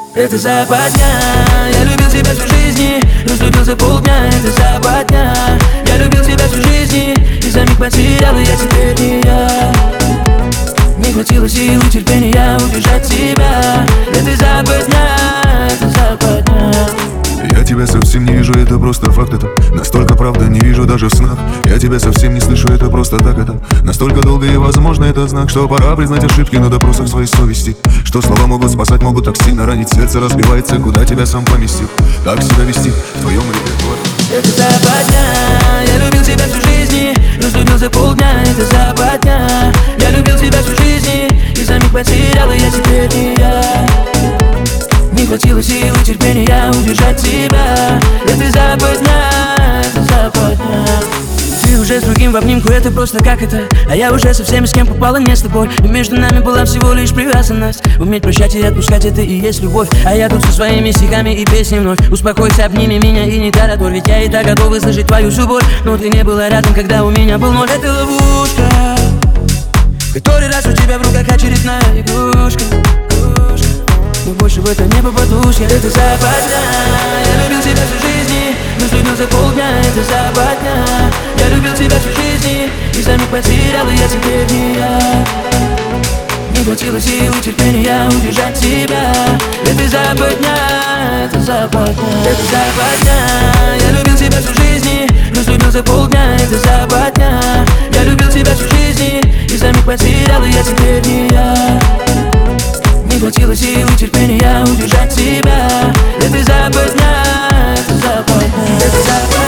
Это западня. Я любил тебя всю жизнь, разлюбился полдня. Это западня. Я любил тебя всю жизнь, и за миг потерял, и я теперь не я. Не хватило сил и терпения удержать себя. Это западня, это западня. Я тебя совсем не вижу, это просто факт, это настолько правда, не вижу даже в снах. Я тебя совсем не слышу, это просто так, это настолько долго, и возможно это знак, что пора признать ошибки на допросах своей совести. Что слова могут спасать, могут так сильно ранить, сердце разбивается, куда тебя сам поместил. Как себя вести в твоем репертуаре? Это западня. Я любил тебя всю жизнь, разлюбился полдня. Это западня. Я любил тебя всю жизнь, и за миг потерял, и я теперь не я. Не хватило сил и терпения удержать себя. Это западня, это западня. Ты уже с другим в обнимку, это просто как это. А я уже со всеми, с кем попала, не с тобой. И между нами была всего лишь привязанность. Уметь прощать и отпускать, это и есть любовь. А я тут со своими стихами и песней вновь. Успокойся, обними меня и не тараторь. Ведь я и так готов выслушать твою всю боль. Но ты не была рядом, когда у меня был ноль. Это ловушка, который раз у тебя в руках очередная игрушка. Но больше в это не попадусь я. Это западня. Я любил тебя всю жизнь, разлюбился полдня. Это западня. Я любил тебя всю жизнь, и за миг потерял, и я теперь не я. Не хватило сил и терпения удержать себя. Это западня, это западня. Это западня. Я любил тебя всю жизнь, разлюбился полдня. Это западня. Я любил тебя всю жизнь, и за миг потерял, и я теперь не я. Не хватило сил и терпения удержать себя. Это западня, это западня, это западня.